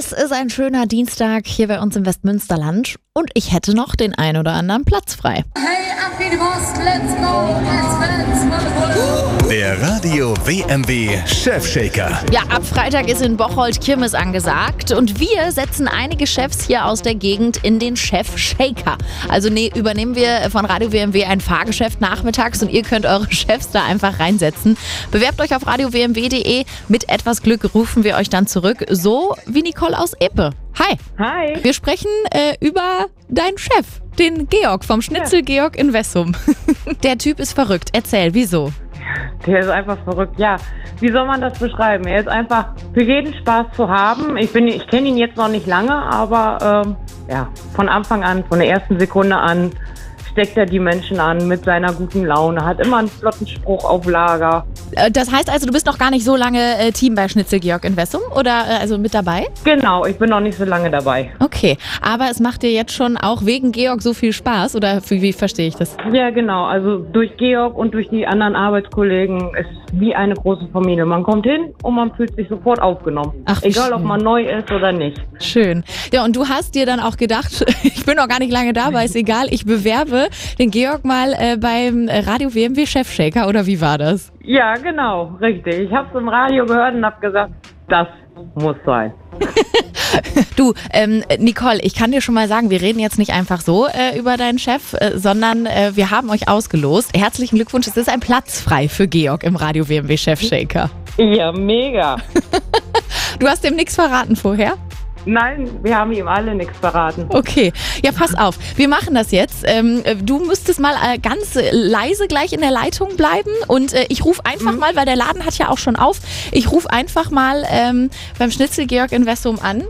Es ist ein schöner Dienstag hier bei uns im Westmünsterland und ich hätte noch den ein oder anderen Platz frei. Hey, ab in die Post, let's go, let's. Der Radio WMW Chefshaker. Ja, ab Freitag ist in Bocholt Kirmes angesagt und wir setzen einige Chefs hier aus der Gegend in den Chef-Shaker. Also übernehmen wir von Radio WMW ein Fahrgeschäft nachmittags und ihr könnt eure Chefs da einfach reinsetzen. Bewerbt euch auf radiowmw.de. Mit etwas Glück rufen wir euch dann zurück, so wie Nicole aus Epe. Hi. Hi. Wir sprechen über deinen Chef, den Georg vom Schnitzel Georg in Wessum. Der Typ ist verrückt. Erzähl, wieso? Der ist einfach verrückt. Ja, wie soll man das beschreiben? Er ist einfach für jeden Spaß zu haben. Ich kenne ihn jetzt noch nicht lange, aber von Anfang an, von der ersten Sekunde an, steckt er die Menschen an mit seiner guten Laune, hat immer einen flotten Spruch auf Lager. Das heißt also, du bist noch gar nicht so lange Team bei Schnitzel Georg in Wessum oder also mit dabei? Genau, ich bin noch nicht so lange dabei. Okay, aber es macht dir jetzt schon auch wegen Georg so viel Spaß oder wie verstehe ich das? Ja, genau. Also durch Georg und durch die anderen Arbeitskollegen ist es wie eine große Familie. Man kommt hin und man fühlt sich sofort aufgenommen. Ach, egal, schön. ob man neu ist oder nicht. Schön. Ja, und du hast dir dann auch gedacht, ich bin noch gar nicht lange da, aber ist egal, ich bewerbe den Georg mal beim Radio WMW Chefshaker oder wie war das? Ja, genau, richtig. Ich habe es im Radio gehört und habe gesagt, das muss sein. Du, Nicole, ich kann dir schon mal sagen, wir reden jetzt nicht einfach so über deinen Chef, sondern wir haben euch ausgelost. Herzlichen Glückwunsch, es ist ein Platz frei für Georg im Radio WMW Chefshaker. Ja, mega. Du hast dem nichts verraten vorher? Nein, wir haben ihm alle nichts verraten. Okay, ja, pass auf, wir machen das jetzt. Du müsstest mal ganz leise gleich in der Leitung bleiben und ich rufe einfach mal, weil der Laden hat ja auch schon auf, ich rufe einfach mal beim Schnitzel Georg in Wessum an.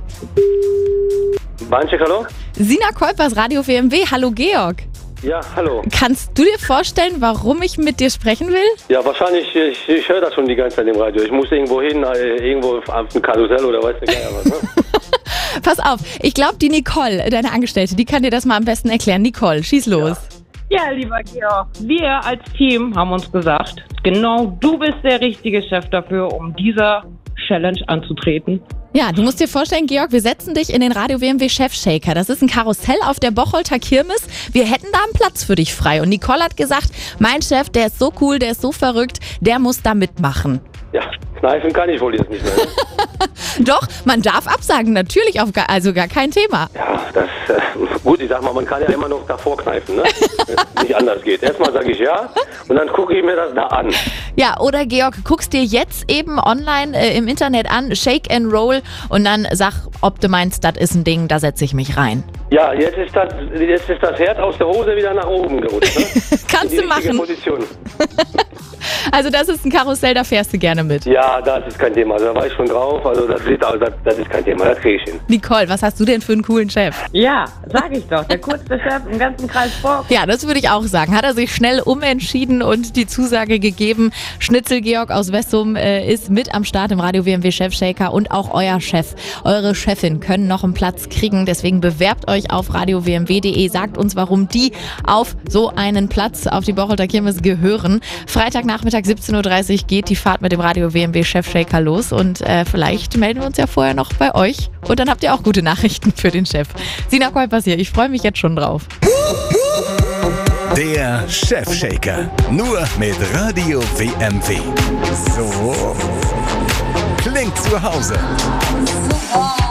Bahncheck, hallo? Sina Kolpers, Radio WMW, hallo Georg. Ja, hallo. Kannst du dir vorstellen, warum ich mit dir sprechen will? Ja, wahrscheinlich, ich höre das schon die ganze Zeit im Radio. Ich muss irgendwo hin, irgendwo auf ein Karussell oder weiß nicht was, ne? Pass auf, ich glaube, die Nicole, deine Angestellte, die kann dir das mal am besten erklären. Nicole, schieß los. Ja, lieber Georg, wir als Team haben uns gesagt, genau du bist der richtige Chef dafür, um dieser Challenge anzutreten. Ja, du musst dir vorstellen, Georg, wir setzen dich in den Radio WMW Chefshaker. Das ist ein Karussell auf der Bocholter Kirmes. Wir hätten da einen Platz für dich frei. Und Nicole hat gesagt, mein Chef, der ist so cool, der ist so verrückt, der muss da mitmachen. Ja, kneifen kann ich wohl jetzt nicht mehr. Ne? Doch, man darf absagen, natürlich, also gar kein Thema. Ja, das, gut, ich sag mal, man kann ja immer noch davor kneifen, ne? Wenn es nicht anders geht. Erstmal sage ich ja und dann gucke ich mir das da an. Ja, oder Georg, guckst dir jetzt eben online im Internet an, Shake and Roll und dann sag, ob du meinst, das ist ein Ding, da setze ich mich rein. Ja, jetzt ist das Herz aus der Hose wieder nach oben gerutscht, ne? Kannst du machen. Position. Also das ist ein Karussell, da fährst du gerne mit. Ja, das ist kein Thema. Da war ich schon drauf. Also das ist kein Thema. Das kriege ich hin. Nicole, was hast du denn für einen coolen Chef? Ja, sag ich doch. Der coolste Chef im ganzen Kreis Bock. Ja, das würde ich auch sagen. Hat er sich schnell umentschieden und die Zusage gegeben. Schnitzel Georg aus Wessum ist mit am Start im Radio WMW Chefshaker und auch euer Chef, eure Chefin können noch einen Platz kriegen. Deswegen bewerbt euch auf radiowmw.de. Sagt uns, warum die auf so einen Platz auf die Bocholter Kirmes gehören. Freitagnachmittag 17.30 Uhr geht die Fahrt mit dem Radio WMW Chefshaker los und vielleicht melden wir uns ja vorher noch bei euch und dann habt ihr auch gute Nachrichten für den Chef. Sina Kolpers hier, ich freue mich jetzt schon drauf. Der Chefshaker. Nur mit Radio WMW. So klingt zu Hause.